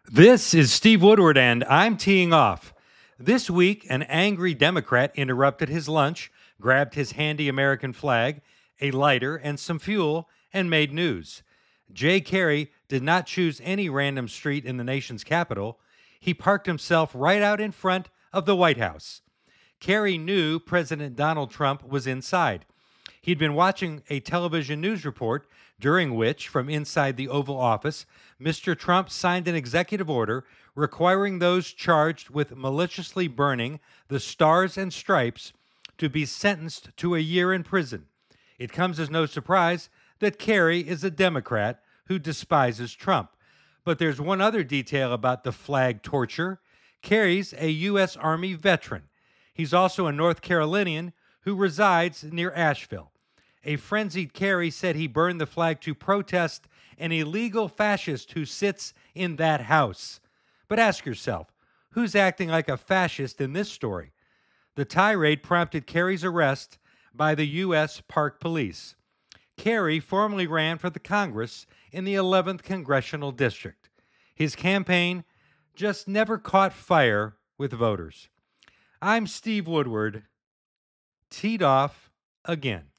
This is Steve Woodward, and I'm teeing off. This week, an angry Democrat interrupted his lunch, grabbed his handy American flag, a lighter, and some fuel, and made news. Jay Carey did not choose any random street in the nation's capital. He parked himself right out in front of the White House. Kerry knew President Donald Trump was inside. He'd been watching a television news report during which, from inside the Oval Office, Mr. Trump signed an executive order requiring those charged with maliciously burning the stars and stripes to be sentenced to a year in prison. It comes as no surprise that Kerry is a Democrat who despises Trump. But there's one other detail about the flag torture. Kerry's a U.S. Army veteran. He's also a North Carolinian who resides near Asheville. A frenzied Kerry said he burned the flag to protest an illegal fascist who sits in that house. But ask yourself, who's acting like a fascist in this story? The tirade prompted Kerry's arrest by the U.S. Park Police. Kerry formerly ran for the Congress in the 11th Congressional District. His campaign just never caught fire with voters. I'm Steve Woodward, teed off again.